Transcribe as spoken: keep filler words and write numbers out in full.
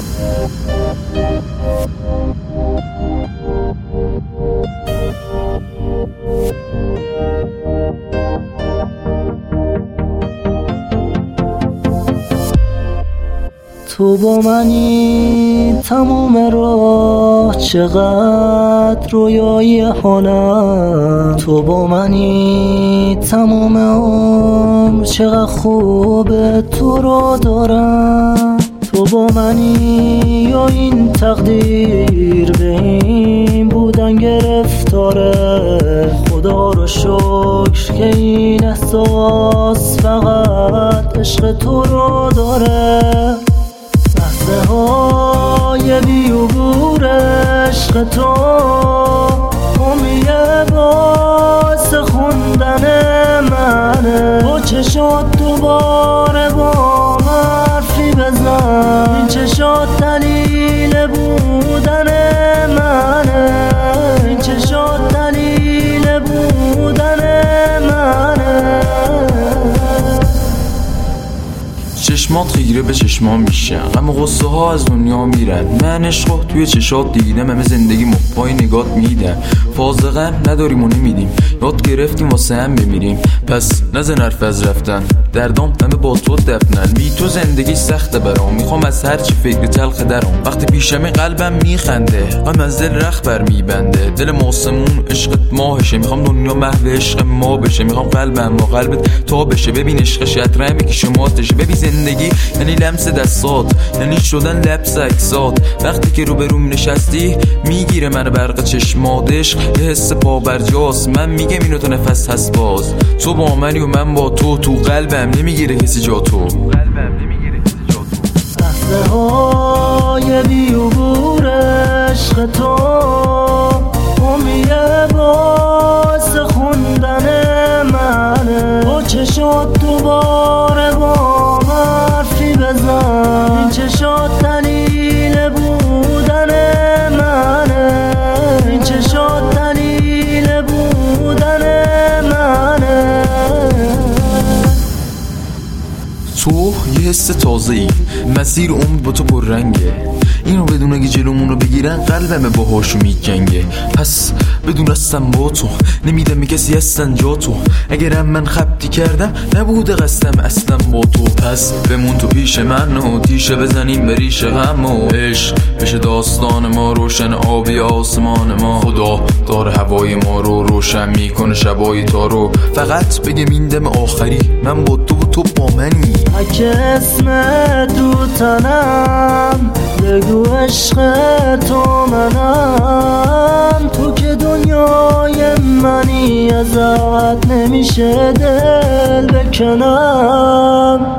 تو با منی تموم راه، چقدر رویایی حالم. تو با منی تموم عمر، چقدر خوبه تو رو دارم. تو با منی یا این تقدیر به این بودن گرفتاره. خدا رو شکر که این احساس فقط عشق تو رو داره. لحظه های بی‌عبور عشق تو امیه باعث خوندن منه. با چشات دوباره با حرفی بزن، این چشات دلیل بودن منه. این چشات دلیل بودن منه. چشمات خیره به چشمام میشن، غم و غصه ها از دنیا میرن. من عشقو توی چشات دیدم، همه زندگی مقبای نگات میدم. فازقم نداریم و نمیدیم، یاد گرفتیم واسه هم بمیریم. پس نزن حرف از رفتن، دردام همه با تو دفنن. بی تو زندگی سخته برام، میخوام از هر چی فکر تلخ درام. وقتی پیشمی قلبم میخنده، غم از دل رخ بر میبنده. دل ماسمون عشقت ماهشه، میخوام دنیا محو عشق ما بشه. میخوام قلبم با قلبت تا بشه، ببین عشق شطرنج میکشه ماتشه. ببین زندگی یعنی لمس دستات، یعنی شدن لبس اکسات. وقتی که رو به روم نشستی میگیره من برق چشمات. عشق یه حس پا برجاست، من میگم اینو تو نفس هست باز. تو با منی و من با تو، تو قلبم نمیگیره کسی جا تو. لحظه های بی‌عبور عشق تو امیه باعث خوندن منه. با چشات دوباره با حرفی بزن، این چشات دلیل بودن منه. این چشات دلیل بودن منه. تو یه حس تازه ای، مسیر عمر با تو پررنگه. اینو بدون اگه جلومون رو بگیرن قلبمه باهاشو میجنگه. پس بدون هستم با تو، نمیدم به کسی هستن جا تو. اگرم من خبتی کردم نبوده قصدم اصلا با تو. پس بمون تو پیش من و تیشه بزنیم به ریش غم و عشق بشه داستان ما. روشن آبی آسمان ما، خدا داره هوای ما رو روشن میکنه شبای تا رو. فقط بگم این دم آخری من با تو و تو با منی. اگه اسمت رو تنم بگو عشق تو منم. تو که دنیای منی، ازت نمیشه دل بکنم.